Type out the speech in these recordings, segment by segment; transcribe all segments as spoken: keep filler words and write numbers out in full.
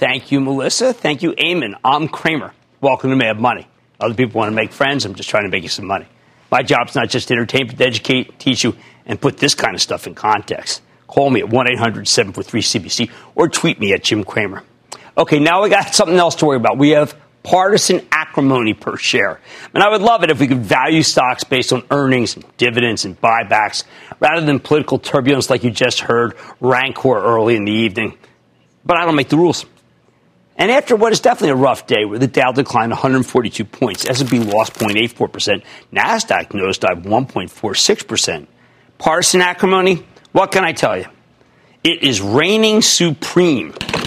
Thank you, Melissa. Thank you, Eamon. I'm Cramer. Welcome to Mad Money. Other people want to make friends. I'm just trying to make you some money. My job's not just to entertain, but to educate, teach you, and put this kind of stuff in context. Call me at one eight hundred seven four three C B C or tweet me at Jim Cramer. Okay, now we got something else to worry about. We have partisan acrimony per share. And I would love it if we could value stocks based on earnings and dividends and buybacks rather than political turbulence like you just heard, rancor early in the evening. But I don't make the rules. And after what is definitely a rough day where the Dow declined one hundred forty-two points, S and P lost zero point eight four percent, NASDAQ nosedived one point four six percent. Partisan acrimony, what can I tell you? It is reigning supreme.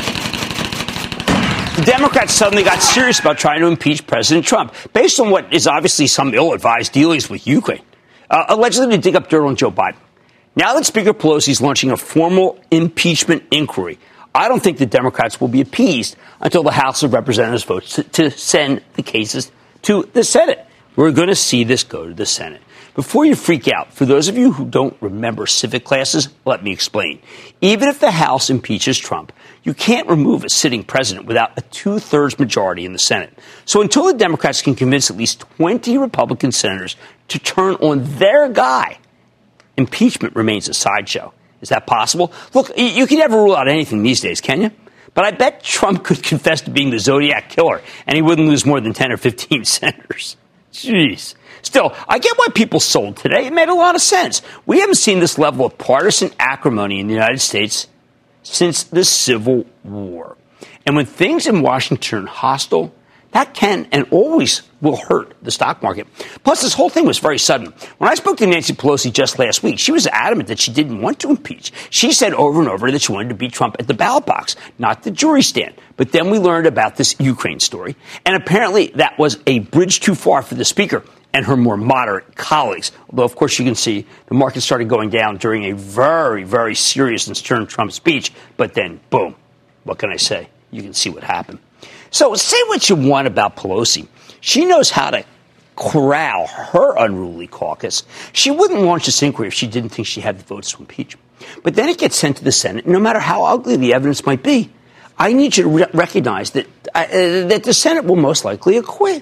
The Democrats suddenly got serious about trying to impeach President Trump based on what is obviously some ill-advised dealings with Ukraine, uh, allegedly to dig up dirt on Joe Biden. Now that Speaker Pelosi is launching a formal impeachment inquiry, I don't think the Democrats will be appeased until the House of Representatives votes to, to send the cases to the Senate. We're going to see this go to the Senate. Before you freak out, for those of you who don't remember civic classes, let me explain. Even if the House impeaches Trump, you can't remove a sitting president without a two-thirds majority in the Senate. So until the Democrats can convince at least twenty Republican senators to turn on their guy, impeachment remains a sideshow. Is that possible? Look, you can never rule out anything these days, can you? But I bet Trump could confess to being the Zodiac killer, and he wouldn't lose more than ten or fifteen senators. Jeez. Still, I get why people sold today. It made a lot of sense. We haven't seen this level of partisan acrimony in the United States since the Civil War. And when things in Washington are hostile, that can and always will hurt the stock market. Plus, this whole thing was very sudden. When I spoke to Nancy Pelosi just last week, she was adamant that she didn't want to impeach. She said over and over that she wanted to beat Trump at the ballot box, not the jury stand. But then we learned about this Ukraine story, and apparently that was a bridge too far for the speaker and her more moderate colleagues. Although, of course, you can see the market started going down during a very, very serious and stern Trump speech. But then, boom, what can I say? You can see what happened. So say what you want about Pelosi. She knows how to corral her unruly caucus. She wouldn't launch this inquiry if she didn't think she had the votes to impeach. But then it gets sent to the Senate. No matter how ugly the evidence might be, I need you to re- recognize that, uh, that the Senate will most likely acquit.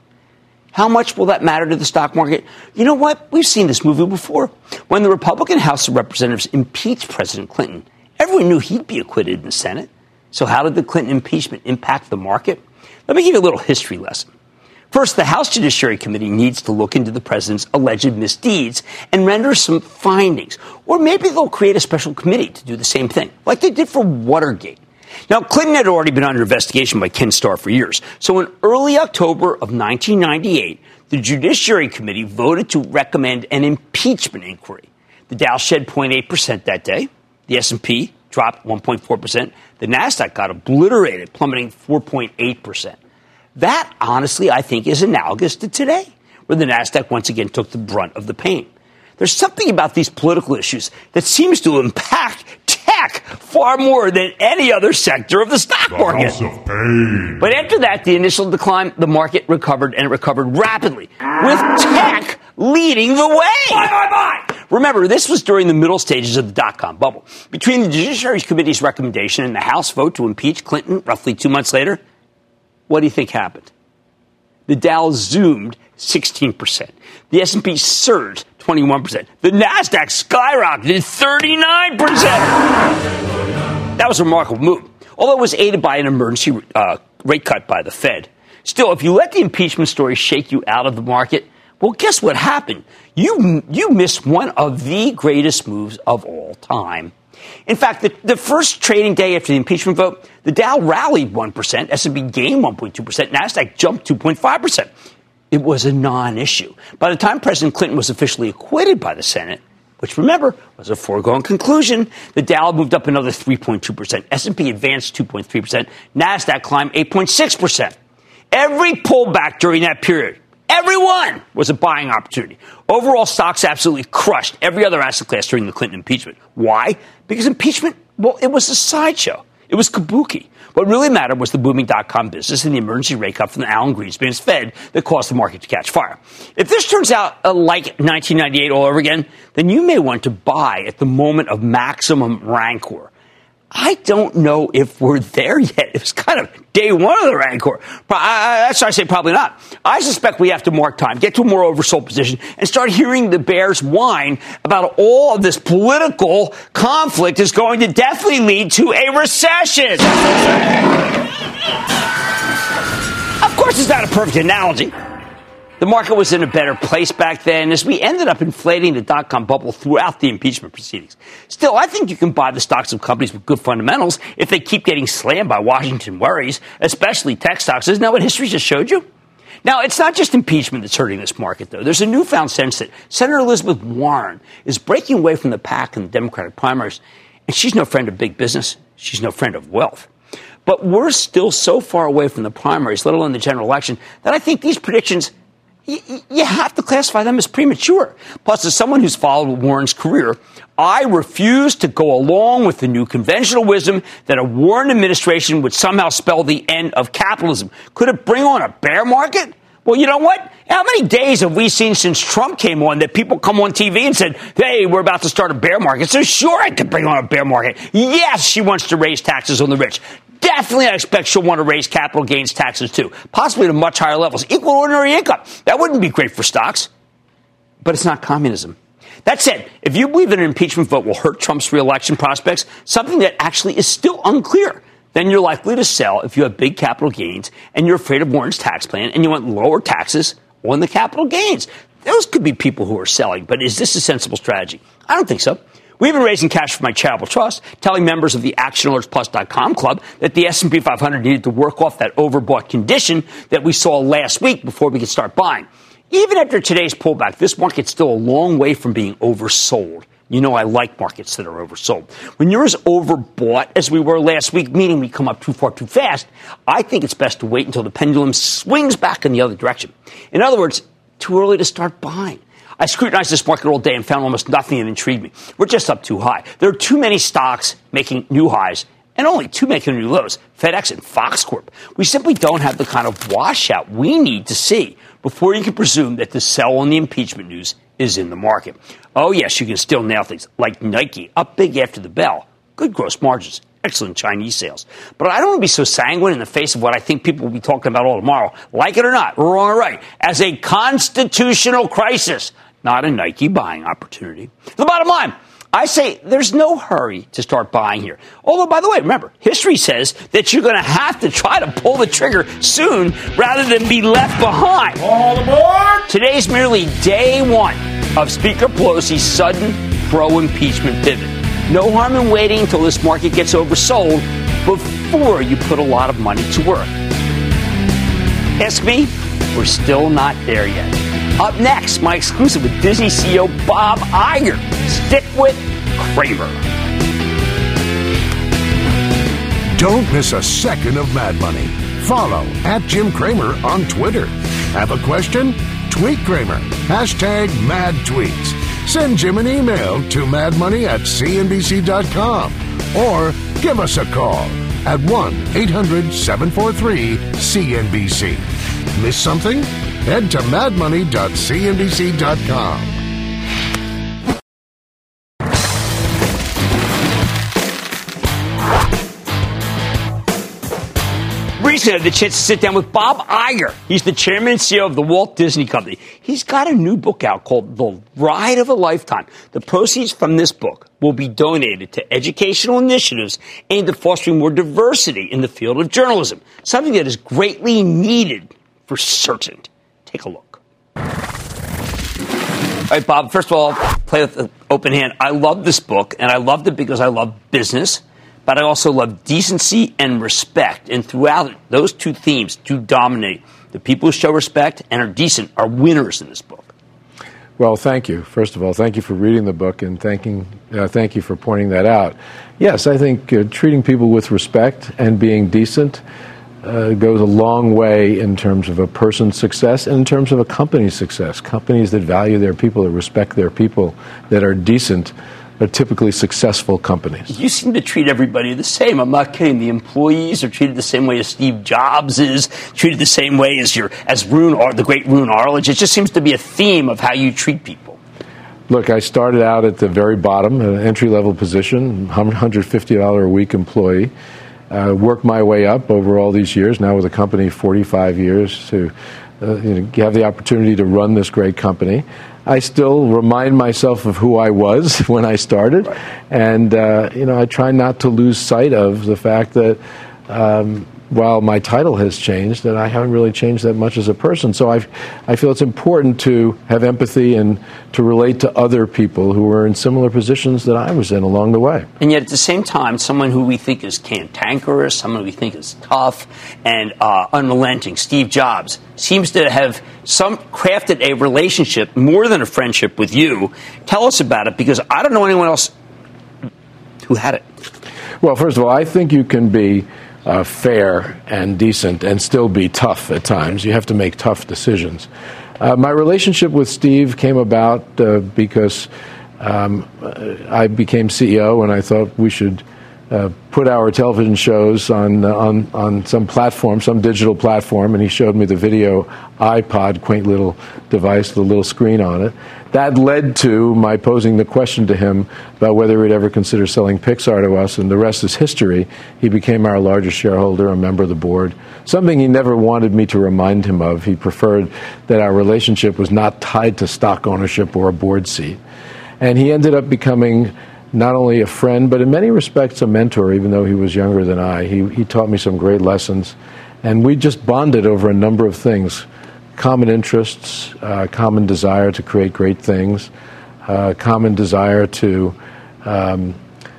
How much will that matter to the stock market? You know what? We've seen this movie before. When the Republican House of Representatives impeached President Clinton, everyone knew he'd be acquitted in the Senate. So how did the Clinton impeachment impact the market? Let me give you a little history lesson. First, the House Judiciary Committee needs to look into the president's alleged misdeeds and render some findings. Or maybe they'll create a special committee to do the same thing, like they did for Watergate. Now, Clinton had already been under investigation by Ken Starr for years. So in early October of nineteen ninety-eight, the Judiciary Committee voted to recommend an impeachment inquiry. The Dow shed zero point eight percent that day. The S and P dropped one point four percent. The NASDAQ got obliterated, plummeting four point eight percent. That, honestly, I think is analogous to today, where the NASDAQ once again took the brunt of the pain. There's something about these political issues that seems to impact tech far more than any other sector of the stock the market. House of pain. But after that, the initial decline, the market recovered, and it recovered rapidly, with tech leading the way. Bye, bye, bye. Remember, this was during the middle stages of the dot-com bubble. Between the Judiciary Committee's recommendation and the House vote to impeach Clinton roughly two months later, what do you think happened? The Dow zoomed sixteen percent. The S and P surged twenty-one percent. The NASDAQ skyrocketed thirty-nine percent. That was a remarkable move, although it was aided by an emergency uh, rate cut by the Fed. Still, if you let the impeachment story shake you out of the market, well, guess what happened? You you missed one of the greatest moves of all time. In fact, the, the first trading day after the impeachment vote, the Dow rallied one percent, S and P gained one point two percent, NASDAQ jumped two point five percent. It was a non-issue. By the time President Clinton was officially acquitted by the Senate, which, remember, was a foregone conclusion, the Dow moved up another three point two percent, S and P advanced two point three percent, NASDAQ climbed eight point six percent. Every pullback during that period, everyone was a buying opportunity. Overall, stocks absolutely crushed every other asset class during the Clinton impeachment. Why? Because impeachment, well, it was a sideshow. It was kabuki. What really mattered was the booming dot-com business and the emergency rate cut from the Alan Greenspan's Fed that caused the market to catch fire. If this turns out uh, like nineteen ninety-eight all over again, then you may want to buy at the moment of maximum rancor. I don't know if we're there yet. It was kind of day one of the Rancor. That's why I say probably not. I suspect we have to mark time, get to a more oversold position, and start hearing the bears whine about all of this political conflict is going to definitely lead to a recession. Of course, it's not a perfect analogy. The market was in a better place back then as we ended up inflating the dot-com bubble throughout the impeachment proceedings. Still, I think you can buy the stocks of companies with good fundamentals if they keep getting slammed by Washington worries, especially tech stocks. Isn't that what history just showed you? Now, it's not just impeachment that's hurting this market, though. There's a newfound sense that Senator Elizabeth Warren is breaking away from the pack in the Democratic primaries, and she's no friend of big business. She's no friend of wealth. But we're still so far away from the primaries, let alone the general election, that I think these predictions, you have to classify them as premature. Plus, as someone who's followed Warren's career, I refuse to go along with the new conventional wisdom that a Warren administration would somehow spell the end of capitalism. Could it bring on a bear market? Well, you know what? How many days have we seen since Trump came on that people come on T V and said, hey, we're about to start a bear market? So sure, I could bring on a bear market. Yes, she wants to raise taxes on the rich. Definitely, I expect she'll want to raise capital gains taxes, too, possibly to much higher levels. Equal ordinary income. That wouldn't be great for stocks. But it's not communism. That said, if you believe that an impeachment vote will hurt Trump's reelection prospects, something that actually is still unclear, then you're likely to sell if you have big capital gains and you're afraid of Warren's tax plan and you want lower taxes on the capital gains. Those could be people who are selling, but is this a sensible strategy? I don't think so. We've been raising cash for my charitable trust, telling members of the action alerts plus dot com club that the S and P five hundred needed to work off that overbought condition that we saw last week before we could start buying. Even after today's pullback, this market's still a long way from being oversold. You know I like markets that are oversold. When you're as overbought as we were last week, meaning we come up too far too fast, I think it's best to wait until the pendulum swings back in the other direction. In other words, too early to start buying. I scrutinized this market all day and found almost nothing that intrigued me. We're just up too high. There are too many stocks making new highs and only two making new lows, FedEx and Fox Corp. We simply don't have the kind of washout we need to see before you can presume that the sell on the impeachment news is in the market. Oh, yes, you can still nail things like Nike, up big after the bell. Good gross margins. Excellent Chinese sales. But I don't want to be so sanguine in the face of what I think people will be talking about all tomorrow. Like it or not, wrong or right, as a constitutional crisis, not a Nike buying opportunity. The bottom line, I say there's no hurry to start buying here. Although, by the way, remember, history says that you're going to have to try to pull the trigger soon rather than be left behind. All aboard! Today's merely day one of Speaker Pelosi's sudden pro-impeachment pivot. No harm in waiting until this market gets oversold before you put a lot of money to work. Ask me, we're still not there yet. Up next, my exclusive with Disney C E O Bob Iger. Stick with Cramer. Don't miss a second of Mad Money. Follow at Jim Cramer on Twitter. Have a question? Tweet Cramer. Hashtag Mad Tweets. Send Jim an email to madmoney at c n b c dot com or give us a call at one eight hundred seven four three C N B C. Miss something? Head to mad money dot c n b c dot com. Recently, I had the chance to sit down with Bob Iger. He's the chairman and C E O of the Walt Disney Company. He's got a new book out called The Ride of a Lifetime. The proceeds from this book will be donated to educational initiatives aimed at fostering more diversity in the field of journalism, something that is greatly needed for certain. Take a look. All right, Bob, first of all, play with an open hand. I love this book, and I loved it because I love business. But I also love decency and respect. And throughout it, those two themes do dominate. The people who show respect and are decent are winners in this book. Well, thank you. First of all, thank you for reading the book and thanking, uh, thank you for pointing that out. Yes, I think uh, treating people with respect and being decent uh, goes a long way in terms of a person's success and in terms of a company's success. Companies that value their people, that respect their people, that are decent, are typically successful companies. You seem to treat everybody the same. I'm not kidding. The employees are treated the same way as Steve Jobs is, treated the same way as your as Roone, or the great Roone Arledge. It just seems to be a theme of how you treat people. look, I started out at the very bottom, an entry-level position, one hundred fifty dollars a week employee. Uh, worked my way up over all these years, now with the company forty-five years, to uh, you know, have the opportunity to run this great company. I still remind myself of who I was when I started, right. and uh, you know, I try not to lose sight of the fact that um, while my title has changed, that I haven't really changed that much as a person. So I, I feel it's important to have empathy and to relate to other people who were in similar positions that I was in along the way. And yet at the same time, someone who we think is cantankerous, someone we think is tough and uh, unrelenting, Steve Jobs, seems to have some crafted a relationship more than a friendship with you. Tell us about it, because I don't know anyone else who had it. Well, first of all, I think you can be Uh, fair and decent and still be tough at times. You have to make tough decisions. Uh, my relationship with Steve came about uh, because um, I became C E O and I thought we should uh, put our television shows on, uh, on on some platform, some digital platform, and he showed me the video iPod, quaint little device with a little screen on it. That led to my posing the question to him about whether he'd ever consider selling Pixar to us, and the rest is history. He became our largest shareholder, a member of the board, something he never wanted me to remind him of. He preferred that our relationship was not tied to stock ownership or a board seat. And he ended up becoming not only a friend, but in many respects a mentor, even though he was younger than I. He, he taught me some great lessons, and we just bonded over a number of things. Common interests, uh, common desire to create great things, uh, common desire to um,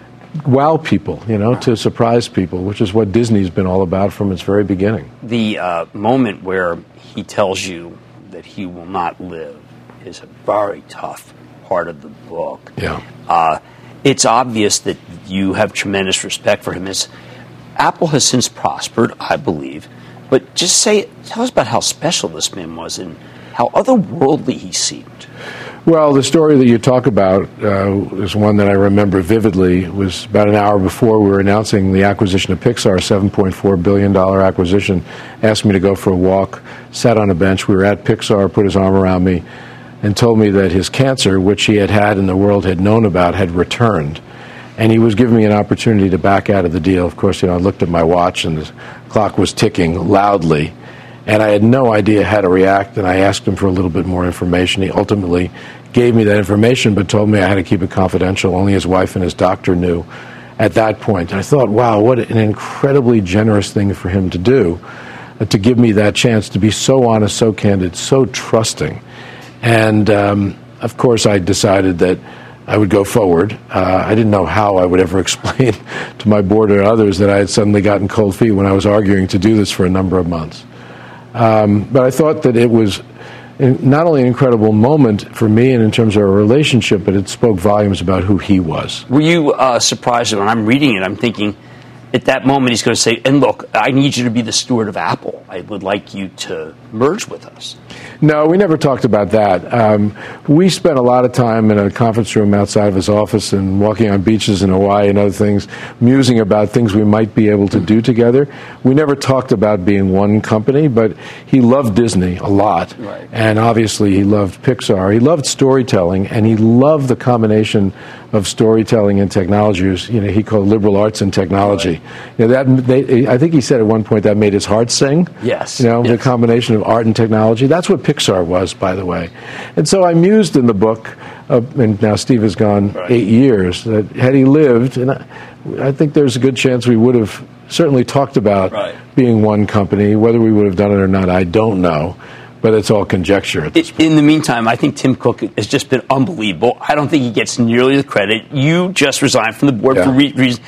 wow people, you know, to surprise people, which is what Disney's been all about from its very beginning. The uh, moment where he tells you that he will not live is a very tough part of the book. Yeah. Uh, it's obvious that you have tremendous respect for him. As Apple has since prospered, I believe. But just say, tell us about how special this man was and how otherworldly he seemed. Well, the story that you talk about uh, is one that I remember vividly. It was about an hour before we were announcing the acquisition of Pixar, seven point four billion dollars acquisition, asked me to go for a walk, sat on a bench. We were at Pixar, put his arm around me, and told me that his cancer, which he had had and the world had known about, had returned. And he was giving me an opportunity to back out of the deal. Of course, you know, I looked at my watch and the clock was ticking loudly, and I had no idea how to react, and I asked him for a little bit more information. He ultimately gave me that information, but told me I had to keep it confidential. Only his wife and his doctor knew at that point. And I thought, wow, what an incredibly generous thing for him to do, uh, to give me that chance to be so honest, so candid, so trusting. And, um, of course, I decided that I would go forward. Uh, I didn't know how I would ever explain to my board or others that I had suddenly gotten cold feet when I was arguing to do this for a number of months. Um, but I thought that it was not only an incredible moment for me and in terms of our relationship, but it spoke volumes about who he was. Were you uh, surprised when I'm reading it? I'm thinking, at that moment, he's going to say, and look, I need you to be the steward of Apple. I would like you to merge with us. No, we never talked about that. Um, we spent a lot of time in a conference room outside of his office and walking on beaches in Hawaii and other things, musing about things we might be able to do together. We never talked about being one company, but he loved Disney a lot. Right. And obviously he loved Pixar. He loved storytelling, and he loved the combination of storytelling and technology. You know, he called liberal arts and technology. Right. You know, that they, I think he said at one point that made his heart sing. Yes. You know, yes. the combination of art and technology. That's what Pixar was, by the way. And so I mused in the book, uh, and now Steve has gone right. eight years, that had he lived, and I, I think there's a good chance we would have certainly talked about right. being one company. Whether we would have done it or not, I don't know. But it's all conjecture at this point. In the meantime, I think Tim Cook has just been unbelievable. I don't think he gets nearly the credit. You just resigned from the board yeah. for re- reasons.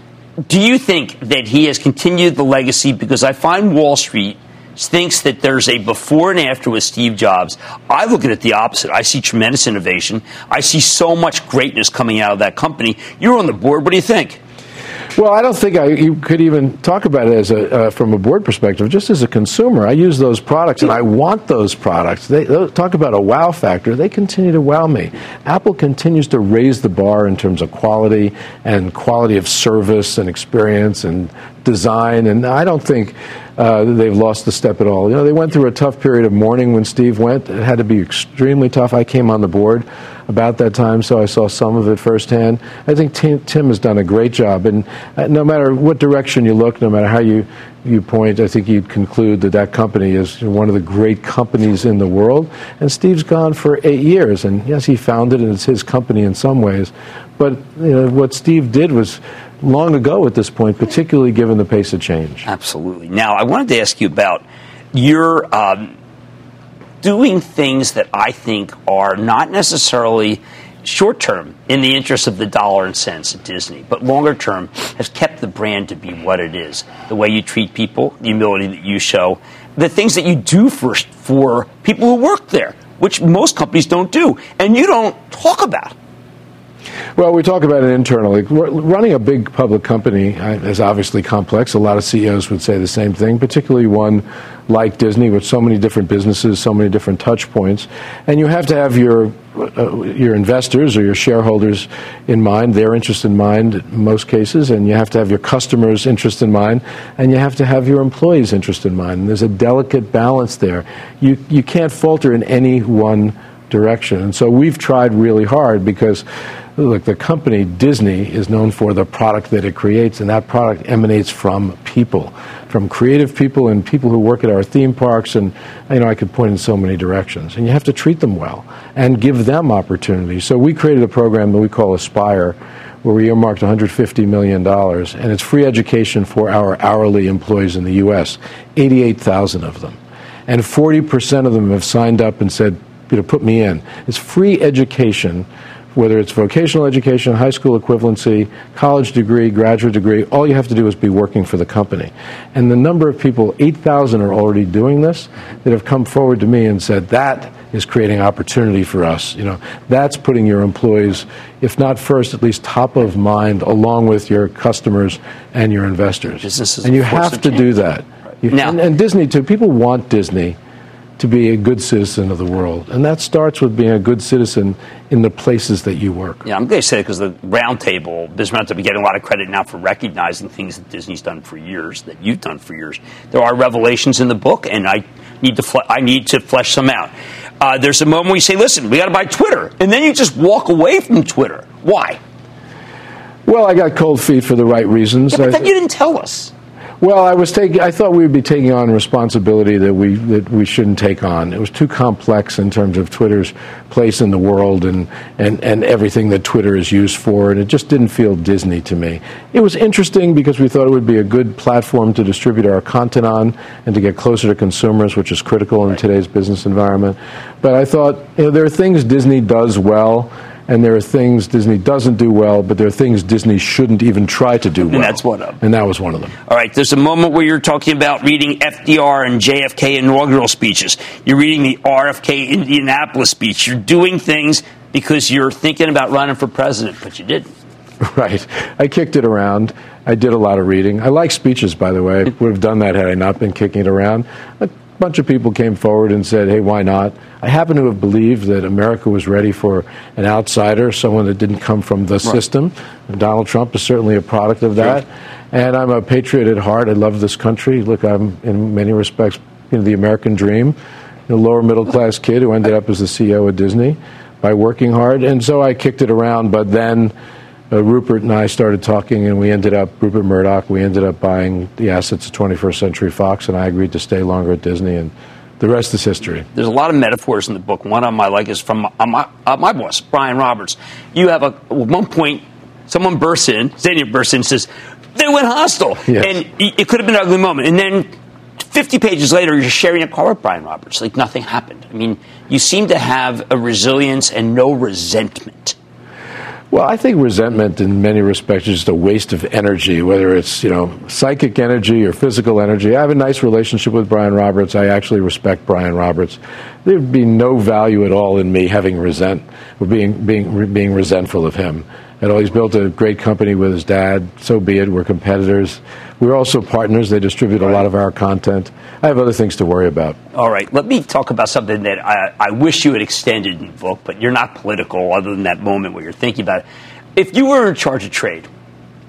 Do you think that he has continued the legacy? Because I find Wall Street thinks that there's a before and after with Steve Jobs. I look at it the opposite. I see tremendous innovation. I see so much greatness coming out of that company. You're on the board. What do you think? Well, I don't think I, you could even talk about it as a, uh, from a board perspective. Just as a consumer, I use those products, and I want those products. They, they talk about a wow factor. They continue to wow me. Apple continues to raise the bar in terms of quality and quality of service and experience and design. And I don't think uh, they've lost the step at all. You know, they went through a tough period of mourning when Steve went. It had to be extremely tough. I came on the board about that time, so I saw some of it firsthand. I think Tim, Tim has done a great job, and uh, no matter what direction you look, no matter how you, you point, I think you'd conclude that that company is one of the great companies in the world. And Steve's gone for eight years, and yes, he founded it, and it's his company in some ways. But you know, what Steve did was long ago at this point, particularly given the pace of change. Absolutely. Now, I wanted to ask you about your um, doing things that I think are not necessarily short-term in the interest of the dollar and cents at Disney, but longer-term has kept the brand to be what it is. The way you treat people, the humility that you show, the things that you do for, for people who work there, which most companies don't do, and you don't talk about. Well, we talk about it internally. Running a big public company is obviously complex. A lot of C E Os would say the same thing, particularly one like Disney with so many different businesses, so many different touch points. And you have to have your uh, your investors or your shareholders in mind, their interest in mind in most cases, and you have to have your customers' interest in mind, and you have to have your employees' interest in mind. And there's a delicate balance there. You you can't falter in any one direction. And so we've tried really hard because, look, the company, Disney, is known for the product that it creates, and that product emanates from people, from creative people and people who work at our theme parks, and, you know, I could point in so many directions. And you have to treat them well and give them opportunities. So we created a program that we call Aspire, where we earmarked one hundred fifty million dollars, and it's free education for our hourly employees in the U S, eighty-eight thousand of them. And forty percent of them have signed up and said, you know, put me in. It's free education, whether it's vocational education, high school equivalency, college degree, graduate degree. All you have to do is be working for the company. And the number of people, eight thousand are already doing this, that have come forward to me and said, that is creating opportunity for us. You know, that's putting your employees, if not first, at least top of mind, along with your customers and your investors. And you have to do that. You, now, and, and Disney, too. People want Disney to be a good citizen of the world. And that starts with being a good citizen in the places that you work. Yeah, I'm going to say it because the Roundtable, Business Roundtable, getting a lot of credit now for recognizing things that Disney's done for years, that you've done for years. There are revelations in the book, and I need to fle- I need to flesh them out. Uh, there's a moment where you say, listen, we got to buy Twitter. And then you just walk away from Twitter. Why? Well, I got cold feet for the right reasons. Yeah, but then you didn't tell us. Well, I was taking. I thought we would be taking on responsibility that we that we shouldn't take on. It was too complex in terms of Twitter's place in the world and, and, and everything that Twitter is used for, and it just didn't feel Disney to me. It was interesting because we thought it would be a good platform to distribute our content on and to get closer to consumers, which is critical in right. today's business environment. But I thought, you know, there are things Disney does well, and there are things Disney doesn't do well, but there are things Disney shouldn't even try to do well. And that's one of them. And that was one of them. All right, there's a moment where you're talking about reading F D R and J F K inaugural speeches. You're reading the R F K Indianapolis speech. You're doing things because you're thinking about running for president, but you didn't. Right. I kicked it around. I did a lot of reading. I like speeches, by the way. I would have done that had I not been kicking it around. But a bunch of people came forward and said, hey, why not? I happen to have believed that America was ready for an outsider, someone that didn't come from the right. system. And Donald Trump is certainly a product of that. Sure. And I'm a patriot at heart. I love this country. Look, I'm in many respects, you know, the American dream, the lower middle class kid who ended up as the C E O of Disney by working hard. And so I kicked it around, but then Uh, Rupert and I started talking, and we ended up, Rupert Murdoch, we ended up buying the assets of twenty-first Century Fox, and I agreed to stay longer at Disney, and the rest is history. There's a lot of metaphors in the book. One of them I like is from uh, my, uh, my boss, Brian Roberts. You have a, at one point, someone bursts in, Xenia bursts in and says, they went hostile. Yes. And it could have been an ugly moment. And then fifty pages later, you're sharing a car with Brian Roberts. Like nothing happened. I mean, you seem to have a resilience and no resentment. Well, I think resentment in many respects is just a waste of energy, whether it's, you know, psychic energy or physical energy. I have a nice relationship with Brian Roberts. I actually respect Brian Roberts. There would be no value at all in me having resent or being being being resentful of him. And he's built a great company with his dad. So be it. We're competitors. We're also partners. They distribute a lot of our content. I have other things to worry about. All right. Let me talk about something that I, I wish you had extended in the book, but you're not political other than that moment where you're thinking about it. If you were in charge of trade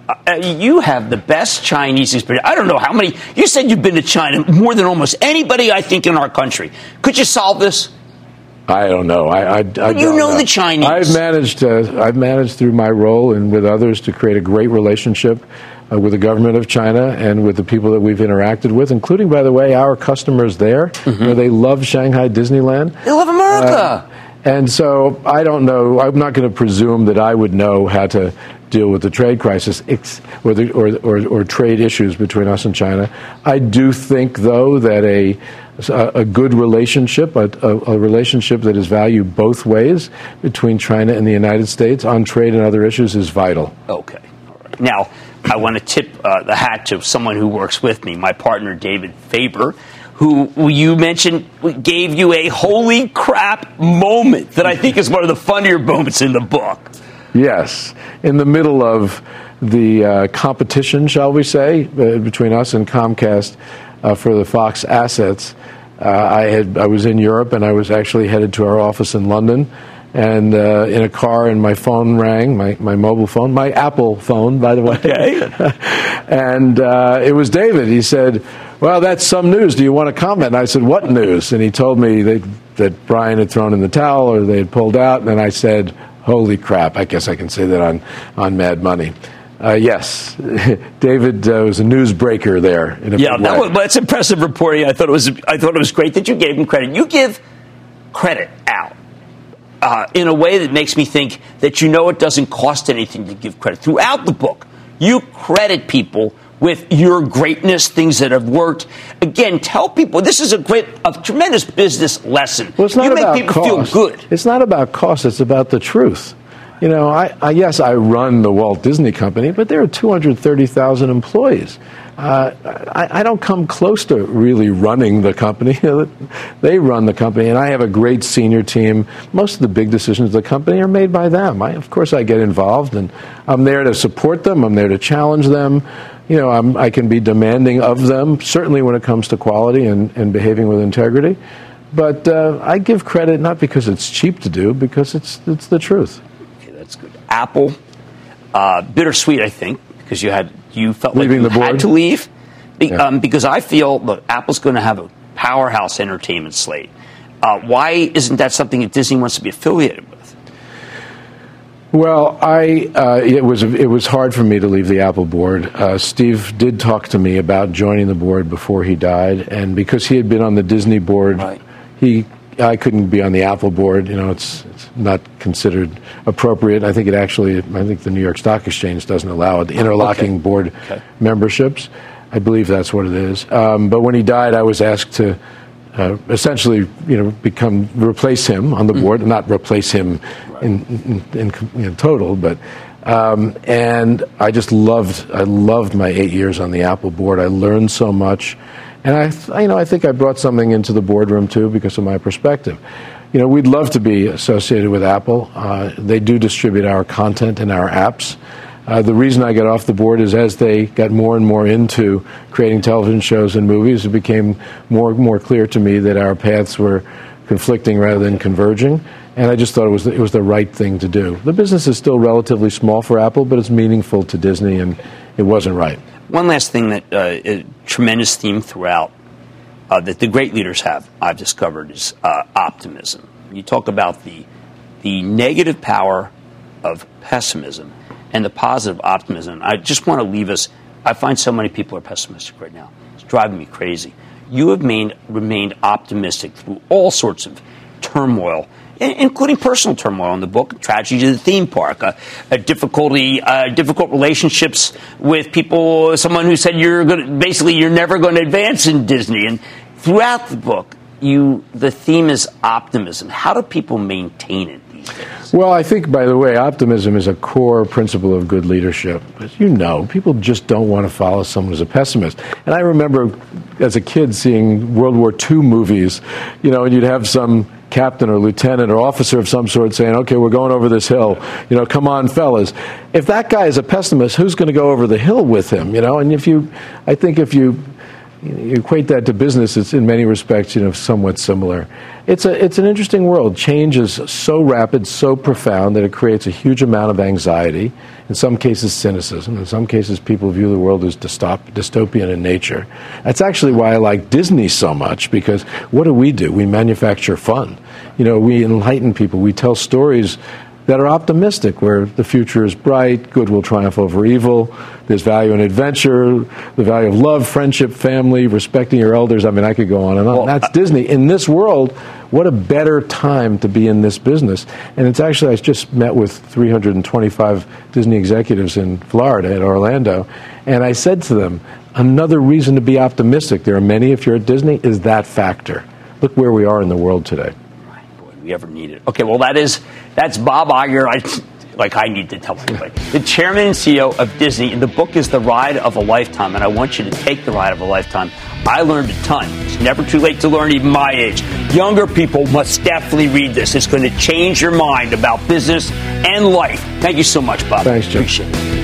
Uh, you have the best Chinese experience. I don't know how many. You said you've been to China more than almost anybody, I think, in our country. Could you solve this? I don't know. I, I, I but don't you know, know the Chinese. I've managed. Uh, I've managed through my role and with others to create a great relationship uh, with the government of China and with the people that we've interacted with, including, by the way, our customers there. Mm-hmm. You know, they love Shanghai Disneyland. They love America. Uh, and so I don't know. I'm not going to presume that I would know how to deal with the trade crisis or, the, or, or, or trade issues between us and China. I do think, though, that a a good relationship, a, a, a relationship that is valued both ways between China and the United States on trade and other issues is vital. Okay. All right. Now, I want to tip uh, the hat to someone who works with me, my partner, David Faber, who you mentioned gave you a holy crap moment that I think is one of the funnier moments in the book. Yes. In the middle of the uh, competition, shall we say, uh, between us and Comcast uh, for the Fox assets, uh, I had I was in Europe and I was actually headed to our office in London, and uh, in a car, and my phone rang, my, my mobile phone, my Apple phone, by the way. Okay. and uh, it was David. He said, "Well, that's some news. Do you want to comment?" And I said, "What news?" And he told me they, that Brian had thrown in the towel or they had pulled out, and then I said, "Holy crap!" I guess I can say that on, on Mad Money. Uh, yes, David uh, was a newsbreaker there. In a yeah, big that way. was, that's impressive reporting. I thought it was. I thought it was great that you gave him credit. You give credit out uh, in a way that makes me think that you know it doesn't cost anything to give credit. Throughout the book, you credit people with your greatness, things that have worked. Again, tell people this is a great, a tremendous business lesson. Well, it's not you about make people cost. feel good. It's not about cost. It's about the truth. You know, I, I yes, I run the Walt Disney Company, but there are two hundred thirty thousand employees. Uh, I, I don't come close to really running the company. They run the company, and I have a great senior team. Most of the big decisions of the company are made by them. I, of course, I get involved, and I'm there to support them. I'm there to challenge them. You know, I'm, I can be demanding of them, certainly when it comes to quality and, and behaving with integrity. But uh, I give credit not because it's cheap to do, because it's it's the truth. Okay, that's good. Apple, uh, bittersweet, I think, because you had you felt Leaving like you the board? had to leave. Be, Yeah. um, because I feel, look, Apple's going to have a powerhouse entertainment slate. Uh, why isn't that something that Disney wants to be affiliated with? Well, I uh, it was it was hard for me to leave the Apple board. Uh, Steve did talk to me about joining the board before he died, and because he had been on the Disney board, Right. he I couldn't be on the Apple board. You know, it's, it's not considered appropriate. I think it actually, I think the New York Stock Exchange doesn't allow it, the interlocking Okay. board Okay. memberships. I believe that's what it is. Um, but when he died, I was asked to uh, essentially, you know, become replace him on the board, not replace him Right. in, in, in, in total, but. Um, and I just loved, I loved my eight years on the Apple board. I learned so much. And I, you know, I think I brought something into the boardroom, too, because of my perspective. You know, we'd love to be associated with Apple. Uh, they do distribute our content and our apps. Uh, the reason I got off the board is as they got more and more into creating television shows and movies, it became more and more clear to me that our paths were conflicting rather than converging. And I just thought it was, it was the right thing to do. The business is still relatively small for Apple, but it's meaningful to Disney, and it wasn't right. One last thing that uh, a tremendous theme throughout uh, that the great leaders have, I've discovered, is uh, optimism. You talk about the the negative power of pessimism and the positive optimism. I just want to leave us. I find so many people are pessimistic right now. It's driving me crazy. You have main, remained optimistic through all sorts of turmoil, including personal turmoil in the book, tragedy to the theme park, a, a difficulty, uh, difficult relationships with people, someone who said you're going to, basically you're never going to advance in Disney. And throughout the book, you the theme is optimism. How do people maintain it these days? Well, I think, by the way, optimism is a core principle of good leadership. As you know, people just don't want to follow someone who's a pessimist. And I remember as a kid seeing World War Two movies, you know, and you'd have some captain or lieutenant or officer of some sort saying, okay, we're going over this hill, you know, come on, fellas. If that guy is a pessimist, who's going to go over the hill with him, you know? And if you, I think if you you equate that to business, it's in many respects, you know, somewhat similar. It's a it's an interesting world. Change is so rapid, so profound that it creates a huge amount of anxiety. In some cases, cynicism. In some cases, people view the world as dystop, dystopian in nature. That's actually why I like Disney so much, because what do we do? We manufacture fun. You know, we enlighten people. We tell stories that are optimistic, where the future is bright, good will triumph over evil, there's value in adventure, the value of love, friendship, family, respecting your elders. I mean, I could go on and on. Well, That's uh, Disney. In this world, what a better time to be in this business. And it's actually, I just met with three hundred twenty-five Disney executives in Florida, at Orlando, and I said to them, another reason to be optimistic, there are many if you're at Disney, is that factor. Look where we are in the world today. We ever need it. Okay, well, that is, that's Bob Iger. I, like I need to tell everybody. The chairman and C E O of Disney, and the book is The Ride of a Lifetime, and I want you to take the ride of a lifetime. I learned a ton. It's never too late to learn, even my age. Younger people must definitely read this. It's going to change your mind about business and life. Thank you so much, Bob. Thanks, Jim. Appreciate it.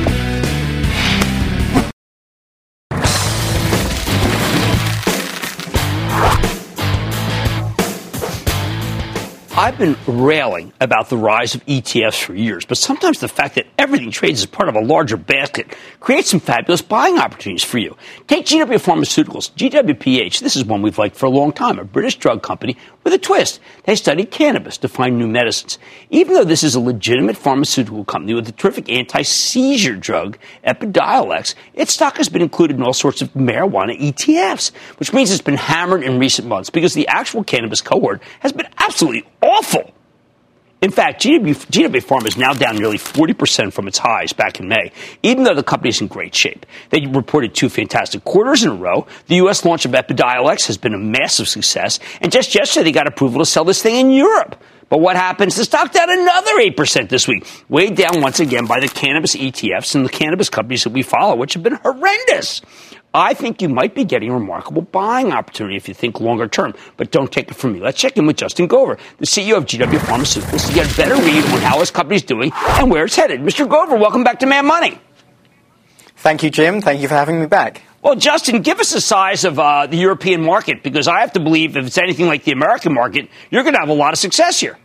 I've been railing about the rise of E T Fs for years, but sometimes the fact that everything trades as part of a larger basket creates some fabulous buying opportunities for you. Take G W Pharmaceuticals, G W P H. This is one we've liked for a long time, a British drug company with a twist. They studied cannabis to find new medicines. Even though this is a legitimate pharmaceutical company with a terrific anti-seizure drug, Epidiolex, its stock has been included in all sorts of marijuana E T Fs, which means it's been hammered in recent months because the actual cannabis cohort has been absolutely awful. In fact, G W, G W Pharma is now down nearly forty percent from its highs back in May, even though the company is in great shape. They reported two fantastic quarters in a row. The U S launch of Epidiolex has been a massive success, and just yesterday they got approval to sell this thing in Europe. But what happens? The stock down another eight percent this week, weighed down once again by the cannabis E T Fs and the cannabis companies that we follow, which have been horrendous. I think you might be getting a remarkable buying opportunity if you think longer term, but don't take it from me. Let's check in with Justin Gover, the C E O of G W Pharmaceuticals, to get a better read on how his company is doing and where it's headed. Mister Gover, welcome back to Mad Money. Thank you, Jim. Thank you for having me back. Well, Justin, give us the size of uh, the European market, because I have to believe if it's anything like the American market, you're going to have a lot of success here.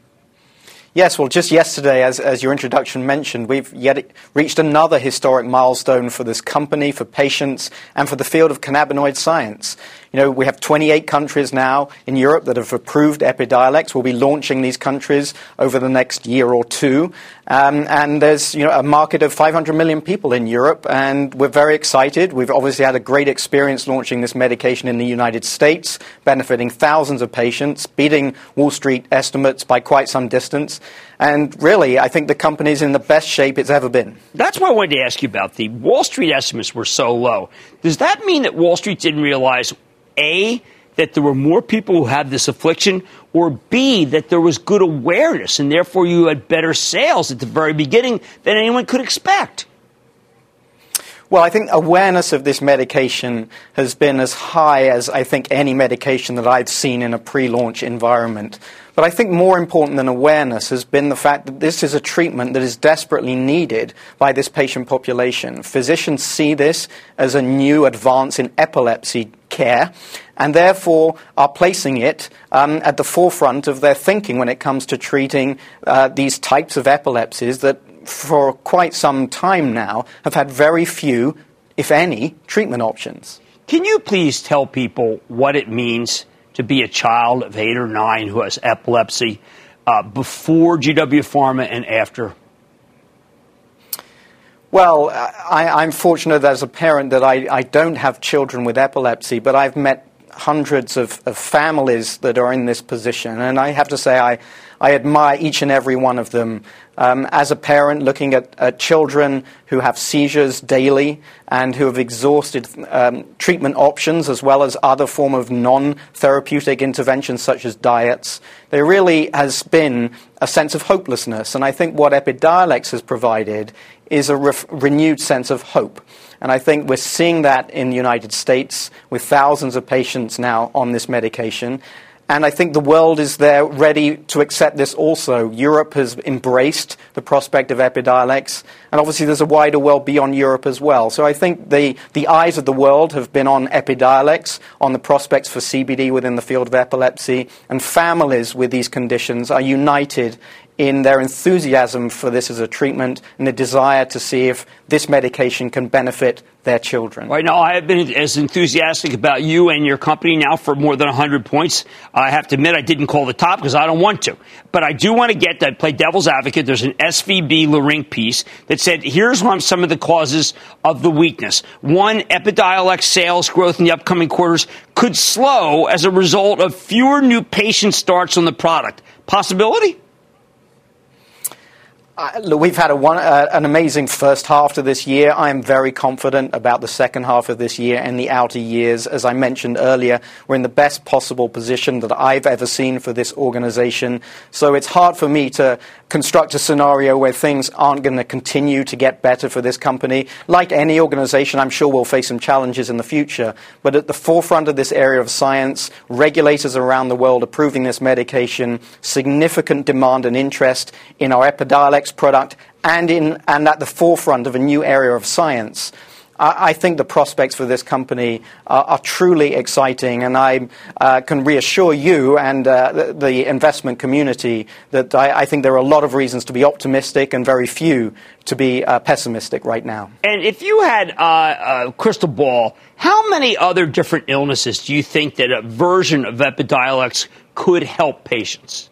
Yes, well, just yesterday, as, as your introduction mentioned, we've yet reached another historic milestone for this company, for patients, and for the field of cannabinoid science. You know, we have twenty-eight countries now in Europe that have approved Epidiolex. We'll be launching these countries over the next year or two. Um, and there's, you know, a market of five hundred million people in Europe, and we're very excited. We've obviously had a great experience launching this medication in the United States, benefiting thousands of patients, beating Wall Street estimates by quite some distance. And really, I think the company's in the best shape it's ever been. That's what I wanted to ask you about. The Wall Street estimates were so low. Does that mean that Wall Street didn't realize, A, that there were more people who had this affliction, or B, that there was good awareness and therefore you had better sales at the very beginning than anyone could expect? Well, I think awareness of this medication has been as high as I think any medication that I've seen in a pre-launch environment. But I think more important than awareness has been the fact that this is a treatment that is desperately needed by this patient population. Physicians see this as a new advance in epilepsy care, and therefore are placing it um, at the forefront of their thinking when it comes to treating uh, these types of epilepsies that for quite some time now have had very few, if any, treatment options. Can you please tell people what it means to be a child of eight or nine who has epilepsy uh, before G W Pharma and after? Well, I, I'm fortunate as a parent that I, I don't have children with epilepsy, but I've met hundreds of, of families that are in this position, and I have to say I, I admire each and every one of them. Um, as a parent, looking at, at children who have seizures daily and who have exhausted um, treatment options as well as other form of non-therapeutic interventions such as diets, there really has been a sense of hopelessness. And I think what Epidiolex has provided is a ref- renewed sense of hope. And I think we're seeing that in the United States with thousands of patients now on this medication. And I think the world is there ready to accept this also. Europe has embraced the prospect of Epidiolex, and obviously there's a wider world beyond Europe as well. So I think the, the eyes of the world have been on Epidiolex, on the prospects for C B D within the field of epilepsy, and families with these conditions are united in their enthusiasm for this as a treatment and the desire to see if this medication can benefit their children. Right now, I have been as enthusiastic about you and your company now for more than one hundred points. I have to admit I didn't call the top because I don't want to. But I do want to get that, play devil's advocate. There's an S V B Larync piece that said, here's some of the causes of the weakness. One, Epidiolex sales growth in the upcoming quarters could slow as a result of fewer new patient starts on the product. Possibility? Uh, look, we've had a one, uh, an amazing first half to this year. I am very confident about the second half of this year and the outer years. As I mentioned earlier, we're in the best possible position that I've ever seen for this organization. So it's hard for me to construct a scenario where things aren't going to continue to get better for this company. Like any organization, I'm sure we'll face some challenges in the future. But at the forefront of this area of science, regulators around the world approving this medication, significant demand and interest in our Epidiolex product, and in and at the forefront of a new area of science. I, I think the prospects for this company are, are truly exciting, and I uh, can reassure you and uh, the, the investment community that I, I think there are a lot of reasons to be optimistic and very few to be uh, pessimistic right now. And if you had uh, a crystal ball, how many other different illnesses do you think that a version of Epidiolex could help patients?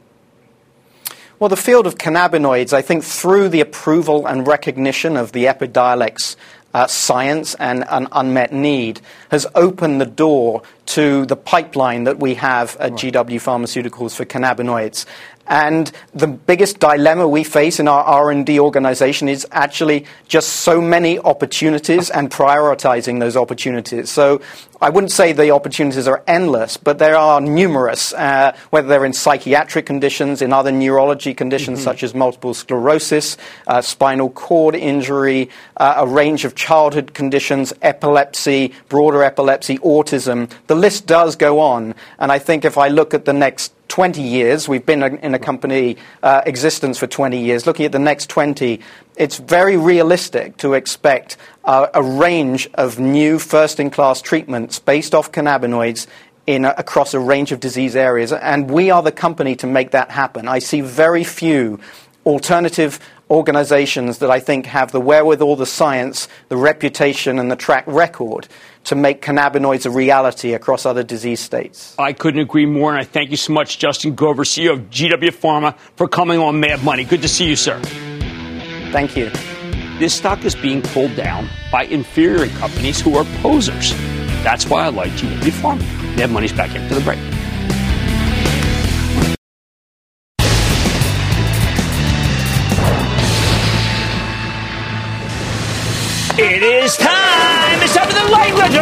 Well, the field of cannabinoids, I think through the approval and recognition of the Epidiolex uh, science and an unmet need, has opened the door to the pipeline that we have at right. G W Pharmaceuticals for cannabinoids. And the biggest dilemma we face in our R and D organization is actually just so many opportunities and prioritizing those opportunities. So I wouldn't say the opportunities are endless, but there are numerous, uh, whether they're in psychiatric conditions, in other neurology conditions mm-hmm. such as multiple sclerosis, uh, spinal cord injury, uh, a range of childhood conditions, epilepsy, broader epilepsy, autism. The list does go on. And I think if I look at the next twenty years, we've been in a company uh, existence for twenty years, looking at the next twenty, it's very realistic to expect uh, a range of new first-in-class treatments based off cannabinoids in a, across a range of disease areas, and we are the company to make that happen. I see very few alternative organizations that I think have the wherewithal, the science, the reputation, and the track record to make cannabinoids a reality across other disease states. I couldn't agree more, and I thank you so much, Justin Gover, C E O of G W Pharma, for coming on Mad Money. Good to see you, sir. Thank you. This stock is being pulled down by inferior companies who are posers. That's why I like G W Pharma. Mad Money's back after the break. It is time! It's time for the lightning round!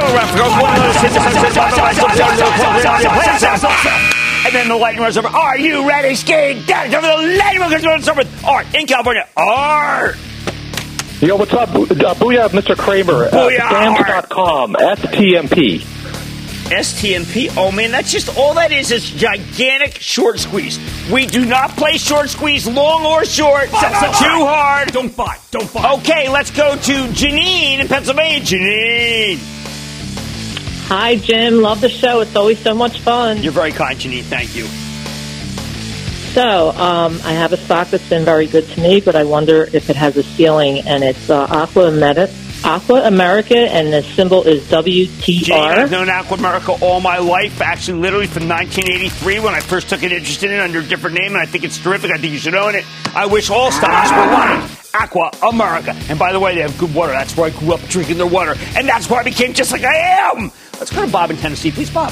And then the lightning round's over. Are you ready, Ski? Down to the lightning round over. Art in California. Art! Yo, what's up? Uh, booyah, Mister Kramer. Booyah, uh, Stamps dot com, S T M P. S T M P? Oh, man, that's just, all that is is gigantic short squeeze. We do not play short squeeze, long or short. Buy, buy, Too buy. hard. Don't buy. Don't buy. Okay, let's go to Janine in Pennsylvania. Janine. Hi, Jim. Love the show. It's always so much fun. You're very kind, Janine. Thank you. So, um, I have a stock that's been very good to me, but I wonder if it has a ceiling, and it's uh, Aqua Meta. Aqua America, and the symbol is W T R. Jane, I've known Aqua America all my life, actually literally from nineteen eighty-three when I first took an interest in it under a different name, and I think it's terrific. I think you should own it. I wish all stocks were like Aqua America. And by the way, they have good water. That's where I grew up drinking their water, and that's where I became just like I am. Let's go to Bob in Tennessee. Please, Bob.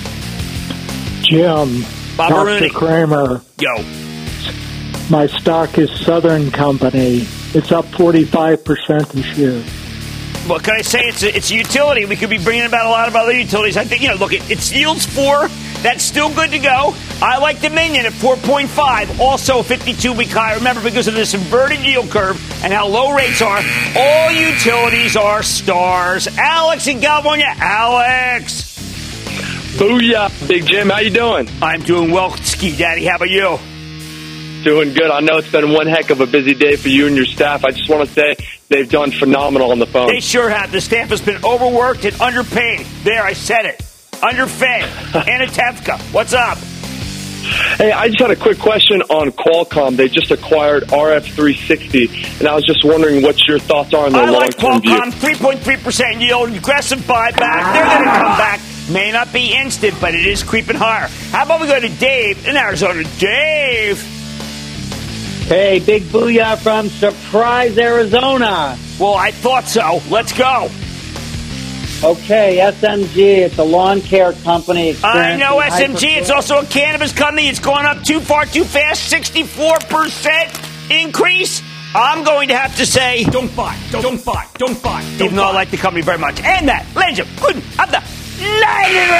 Jim. Bob Doctor Rooney. Kramer. Yo. My stock is Southern Company. It's up forty-five percent this year. What can I say? It's a, it's a utility. We could be bringing about a lot of other utilities. I think, you know, look, it, it yields four. That's still good to go. I like Dominion at four point five. Also fifty-two week high. Remember, because of this inverted yield curve and how low rates are, all utilities are stars. Alex in California. Alex. Booyah, Big Jim. How you doing? I'm doing well, Ski Daddy. How about you? Doing good. I know it's been one heck of a busy day for you and your staff. I just want to say they've done phenomenal on the phone. They sure have. The staff has been overworked and underpaid. There, I said it. Underfed. Anna Tefka, what's up? Hey, I just had a quick question on Qualcomm. They just acquired R F three sixty, and I was just wondering what your thoughts are on their I like long-term view. Qualcomm, three point three percent yield, aggressive buyback. They're going to come back. May not be instant, but it is creeping higher. How about we go to Dave in Arizona? Dave. Hey, big booyah from Surprise, Arizona. Well, I thought so. Let's go. Okay, S M G, it's a lawn care company. I know S M G. It's also a cannabis company. It's going up too far, too fast. sixty-four percent increase. I'm going to have to say, don't buy, don't, don't buy, don't buy. Don't Even buy. though I like the company very much. And that, ladies and gentlemen, of the Lightning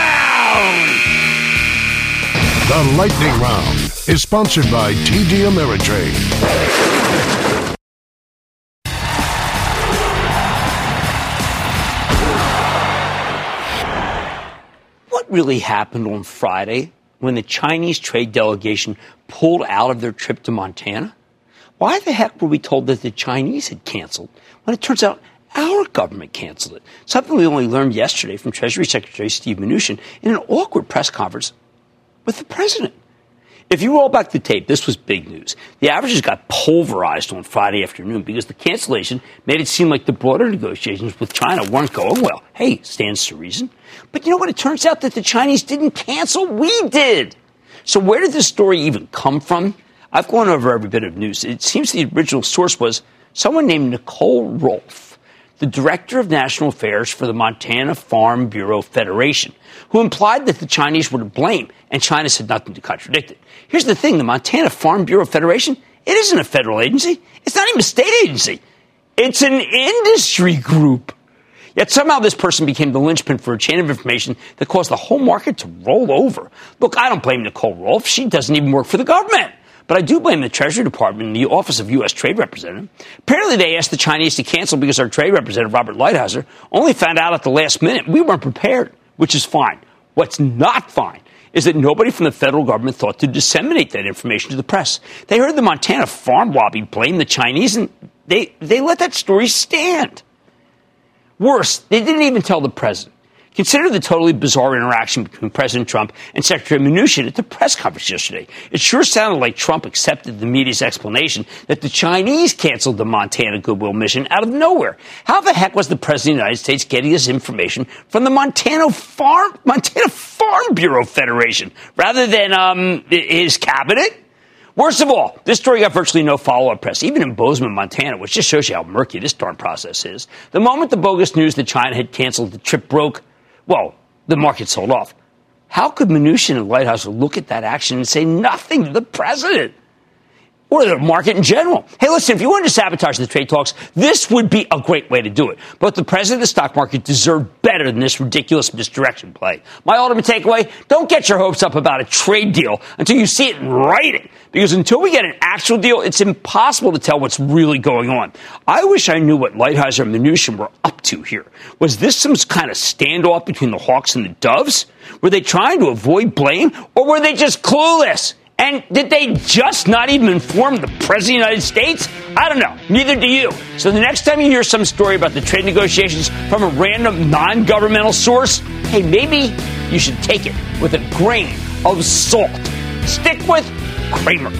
Round. The Lightning Round is sponsored by T D Ameritrade. What really happened on Friday when the Chinese trade delegation pulled out of their trip to Montana? Why the heck were we told that the Chinese had canceled when it turns out our government canceled it? Something we only learned yesterday from Treasury Secretary Steve Mnuchin in an awkward press conference with the president. If you roll back the tape, this was big news. The averages got pulverized on Friday afternoon because the cancellation made it seem like the broader negotiations with China weren't going well. Hey, stands to reason. But you know what? It turns out that the Chinese didn't cancel. We did. So where did this story even come from? I've gone over every bit of news. It seems the original source was someone named Nicole Rolfe, the director of national affairs for the Montana Farm Bureau Federation, who implied that the Chinese were to blame, and China said nothing to contradict it. Here's the thing. The Montana Farm Bureau Federation, it isn't a federal agency. It's not even a state agency. It's an industry group. Yet somehow this person became the linchpin for a chain of information that caused the whole market to roll over. Look, I don't blame Nicole Rolfe. She doesn't even work for the government. But I do blame the Treasury Department and the Office of U S Trade Representative. Apparently they asked the Chinese to cancel because our Trade Representative, Robert Lighthizer, only found out at the last minute. We weren't prepared, which is fine. What's not fine is that nobody from the federal government thought to disseminate that information to the press. They heard the Montana farm lobby blame the Chinese, and they, they let that story stand. Worse, they didn't even tell the president. Consider the totally bizarre interaction between President Trump and Secretary Mnuchin at the press conference yesterday. It sure sounded like Trump accepted the media's explanation that the Chinese canceled the Montana Goodwill mission out of nowhere. How the heck was the President of the United States getting this information from the Montana Farm, Montana Farm Bureau Federation rather than um, his cabinet? Worst of all, this story got virtually no follow-up press, even in Bozeman, Montana, which just shows you how murky this darn process is. The moment the bogus news that China had canceled the trip broke, well, the market sold off. How could Mnuchin and Lighthizer look at that action and say nothing to the president or the market in general? Hey, listen, if you wanted to sabotage the trade talks, this would be a great way to do it. But the president of the stock market deserved better than this ridiculous misdirection play. My ultimate takeaway, don't get your hopes up about a trade deal until you see it in writing. Because until we get an actual deal, it's impossible to tell what's really going on. I wish I knew what Lighthizer and Mnuchin were up to here. Was this some kind of standoff between the Hawks and the Doves? Were they trying to avoid blame, or were they just clueless? And did they just not even inform the President of the United States? I don't know. Neither do you. So the next time you hear some story about the trade negotiations from a random non-governmental source, hey, maybe you should take it with a grain of salt. Stick with Cramer.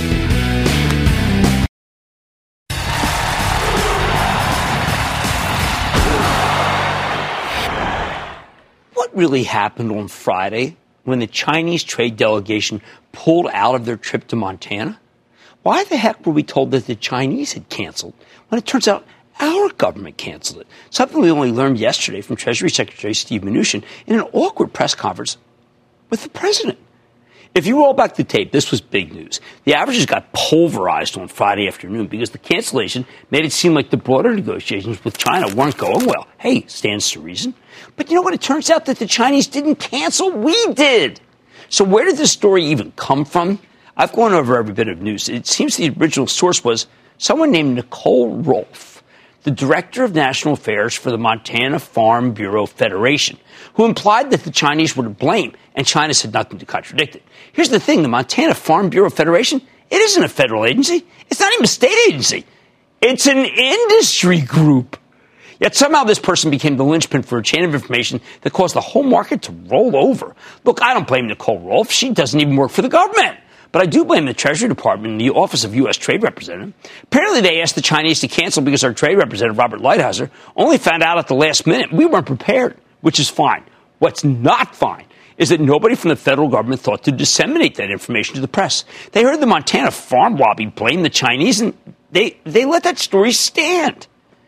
What really happened on Friday when the Chinese trade delegation pulled out of their trip to Montana? Why the heck were we told that the Chinese had canceled when it turns out our government canceled it? Something we only learned yesterday from Treasury Secretary Steve Mnuchin in an awkward press conference with the president. If you roll back the tape, this was big news. The averages got pulverized on Friday afternoon because the cancellation made it seem like the broader negotiations with China weren't going well. Hey, stands to reason. But you know what? It turns out that the Chinese didn't cancel. We did. So where did this story even come from? I've gone over every bit of news. It seems the original source was someone named Nicole Rolfe, the director of national affairs for the Montana Farm Bureau Federation, who implied that the Chinese were to blame and China said nothing to contradict it. Here's the thing. The Montana Farm Bureau Federation, it isn't a federal agency. It's not even a state agency. It's an industry group. Yet somehow this person became the linchpin for a chain of information that caused the whole market to roll over. Look, I don't blame Nicole Rolfe. She doesn't even work for the government. But I do blame the Treasury Department and the Office of U S Trade Representative. Apparently they asked the Chinese to cancel because our Trade Representative, Robert Lighthizer, only found out at the last minute. We weren't prepared, which is fine. What's not fine is that nobody from the federal government thought to disseminate that information to the press. They heard the Montana farm lobby blame the Chinese, and they, they let that story stand.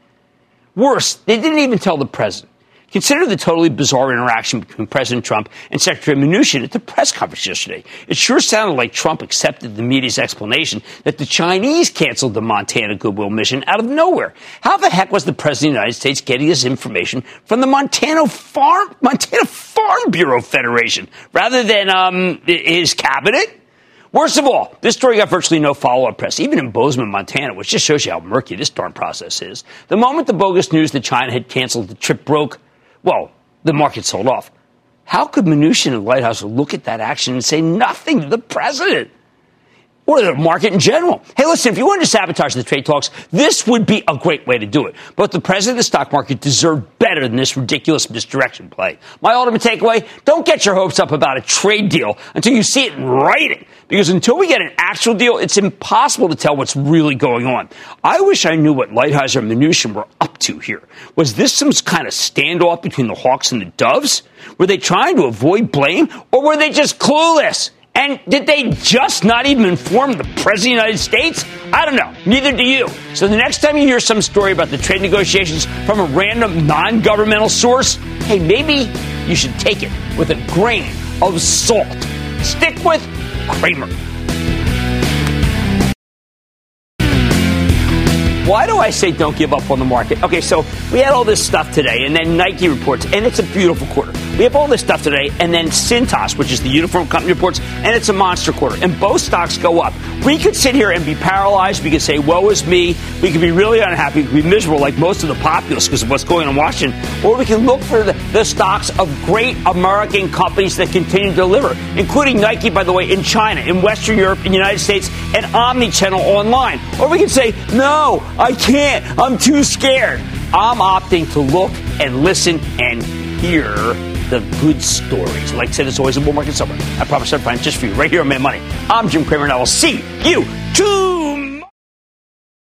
Worse, they didn't even tell the president. Consider the totally bizarre interaction between President Trump and Secretary Mnuchin at the press conference yesterday. It sure sounded like Trump accepted the media's explanation that the Chinese canceled the Montana Goodwill mission out of nowhere. How the heck was the President of the United States getting this information from the Montana Farm, Montana Farm Bureau Federation rather than um, his cabinet? Worst of all, this story got virtually no follow-up press, even in Bozeman, Montana, which just shows you how murky this darn process is. The moment the bogus news that China had canceled the trip broke, well, the market sold off. How could Mnuchin and Lighthizer look at that action and say nothing to the president? Or the market in general. Hey, listen, if you wanted to sabotage the trade talks, this would be a great way to do it. But the president of the stock market deserved better than this ridiculous misdirection play. My ultimate takeaway, don't get your hopes up about a trade deal until you see it in writing. Because until we get an actual deal, it's impossible to tell what's really going on. I wish I knew what Lighthizer and Mnuchin were up to here. Was this some kind of standoff between the Hawks and the Doves? Were they trying to avoid blame? Or were they just clueless? And did they just not even inform the President of the United States? I don't know. Neither do you. So the next time you hear some story about the trade negotiations from a random non-governmental source, hey, maybe you should take it with a grain of salt. Stick with Cramer. Why do I say don't give up on the market? Okay, so we had all this stuff today, and then Nike reports, and it's a beautiful quarter. We have all this stuff today, and then Cintas, which is the uniform company, reports, and it's a monster quarter. And both stocks go up. We could sit here and be paralyzed. We could say, woe is me. We could be really unhappy. We could be miserable like most of the populace because of what's going on in Washington. Or we can look for the, the stocks of great American companies that continue to deliver, including Nike, by the way, in China, in Western Europe, in the United States, and omni-channel online. Or we can say, no, I can't. I'm too scared. I'm opting to look and listen and hear the good stories. Like I said, it's always a bull market somewhere. I promise I'll find just for you right here on Mad Money. I'm Jim Cramer, and I will see you tomorrow.